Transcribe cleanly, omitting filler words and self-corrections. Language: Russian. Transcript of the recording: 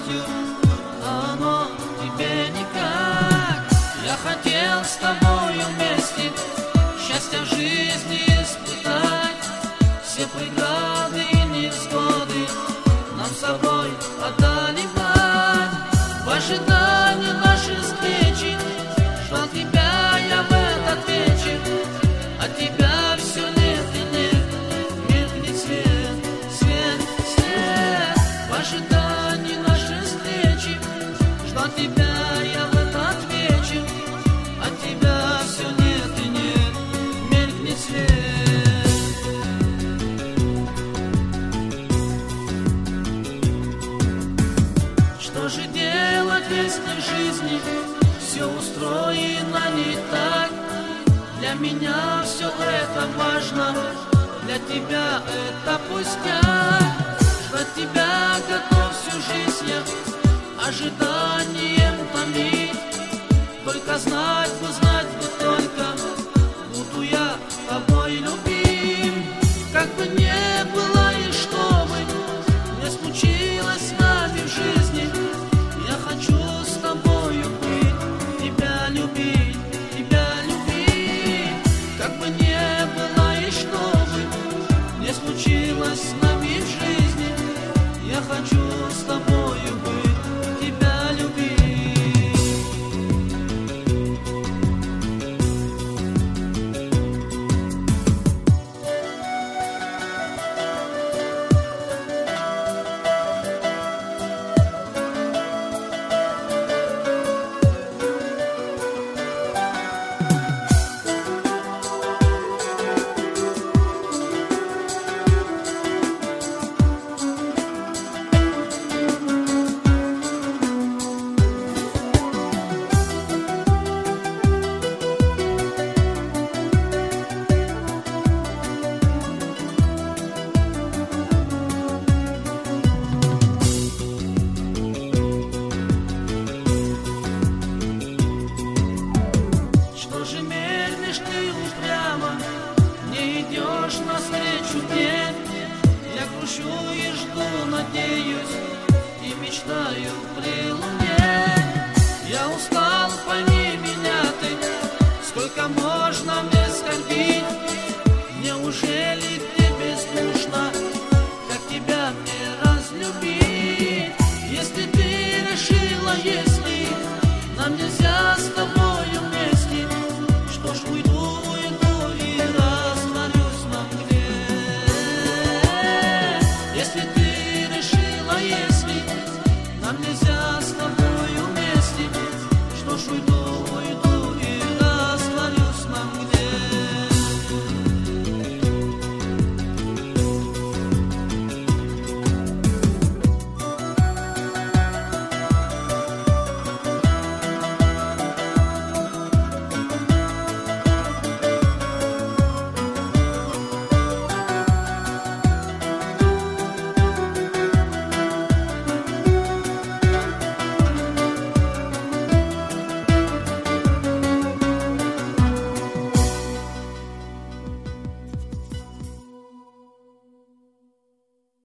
радостью, а оно тебе никак. Я хотел с тобою вместе счастье в жизни испытать, все преграды и невзгоды нам с тобой одолевать. В ожидании нашей встречи ждал тебя я в этот вечер, от тебя все нет и нет, меркнет свет, свет, свет. В ожидании нашей встречи ждал тебя я в этот вечер, от тебя все нет и нет, меркнет свет. Что же делать, если в жизни все устроено не так? Для меня все это важно, для тебя это пустяк. Ждать тебя готов всю жизнь я, ожиданием томить. Только знать бы только, буду я тобой любим. Как бы не было и что бы не случилось с нами в жизни, я хочу с тобою быть, тебя любить, тебя любить. Как бы не было и что бы не случилось с нами в жизни, я хочу с тобою быть, тебя любить. Не идешь навстречу мне, я грущу и жду, надеюсь, и мечтаю при луне. Я устал, пойми меня,